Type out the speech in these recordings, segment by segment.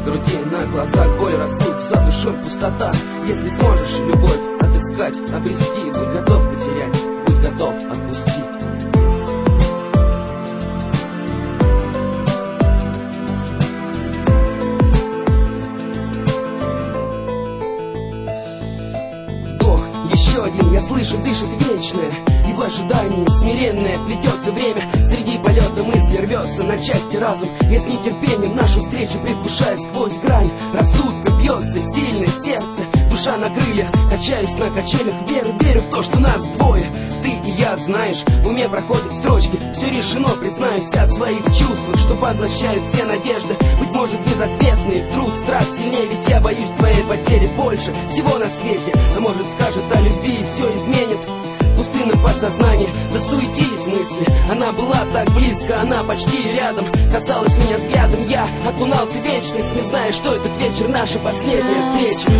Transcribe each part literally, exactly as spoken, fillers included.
в груди, на глазах боль растут, за душой пустота. Если сможешь любовь отыскать, обрести, будь готов потерять, будь готов отпустить. Еще один, я слышу, дышит вечное, и в ожидании смиренное плетется время. Среди полета мысли рвется на части разум. Я с нетерпением нашу встречу предвкушаю сквозь грань. Рассудка бьется сильно сердце, душа на крыльях, качаюсь на качелях веры, верю в то, что нас двое. Ты и я, знаешь, в уме проходят строчки. Все решено, признаюсь о своих чувствах, что поглощают все надежды, быть может безответные. Вдруг страх сильнее, ведь я боюсь твоей потери больше всего на свете. А может скажет о любви и все изменит. Пустынно подсознание, засуетились мысли. Она была так близко, она почти рядом, касалась меня взглядом. Я окунался в вечность, не зная, что этот вечер наша последняя встреча.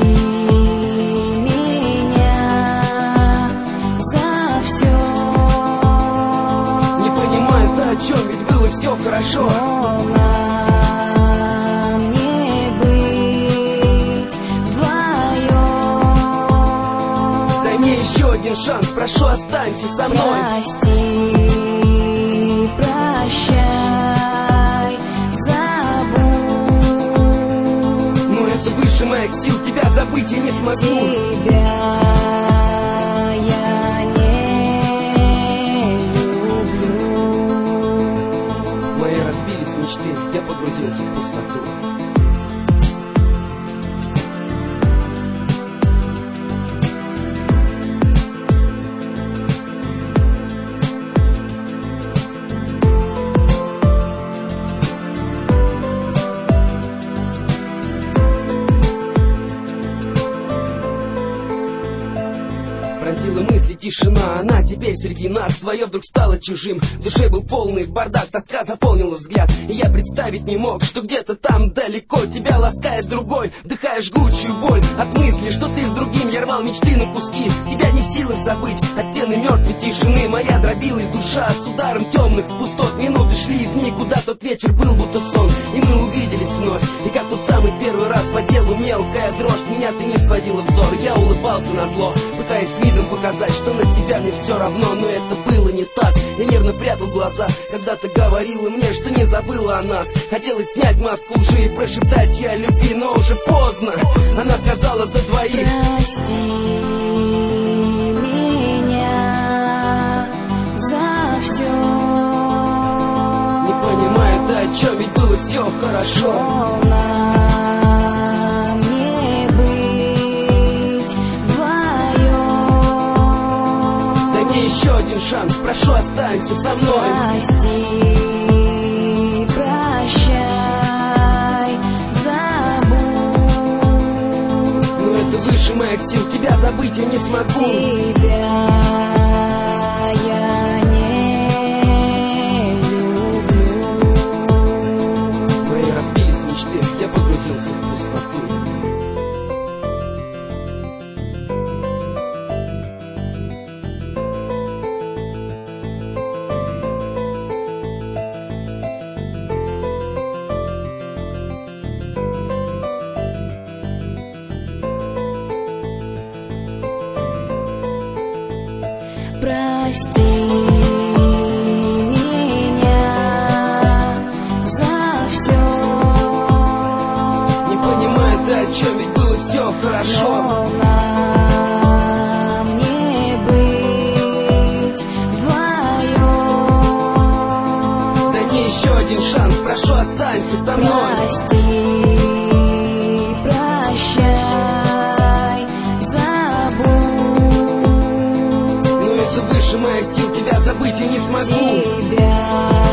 О чем ведь было все хорошо. Но нам не быть вдвоем. Дай мне еще один шанс, прошу, останься со мной. Прости, прощай, забудь. Но это выше моих сил, тебя забыть я не смогу. Тебя я погрузился в пустоту. Пронзила мысли тишина, она теперь среди нас. Свое вдруг стало чужим, в душе был полный бардак, тоска заполнила взгляд. И я представить не мог, что где-то там далеко тебя ласкает другой, вдыхая жгучую боль от мысли, что ты с другим. Я рвал мечты на куски, тебя не в силах забыть. От стены мертвой тишины моя дробилась душа с ударом темных пустот. Минуты шли в никуда, тот вечер был будто сон, и мы увиделись вновь. И как тот самый первый раз по делу мелкая дрожь, меня ты не сводила взор. Я улыбался на зло, пытаясь видом показать, что на тебя мне все равно. Но это было не так, я нервно прятал глаза, когда ты говорила мне, что не забыла о нас. Хотелось снять маску лжи и прошептать я любви, но уже поздно. Она сказала за двоих. Прости меня за все. Не понимаю, ты о чем, ведь было все хорошо. Но нам не быть вдвоем. Дай мне еще один шанс, прошу, останься со мной. Прости, прощай, забудь. Но это выше моих сил, тебя забыть я не смогу. Тебя я не люблю. Мои разбились мечты, я погрузился в пустоту. Прости меня за все. Не понимаю, ты о чем, ведь было все хорошо. Но нам не быть вдвоем. Дай мне еще один шанс, прошу, останься со мной. Прости, прощай, забудь. Но это выше моих сил, тебя забыть я не смогу. Тебя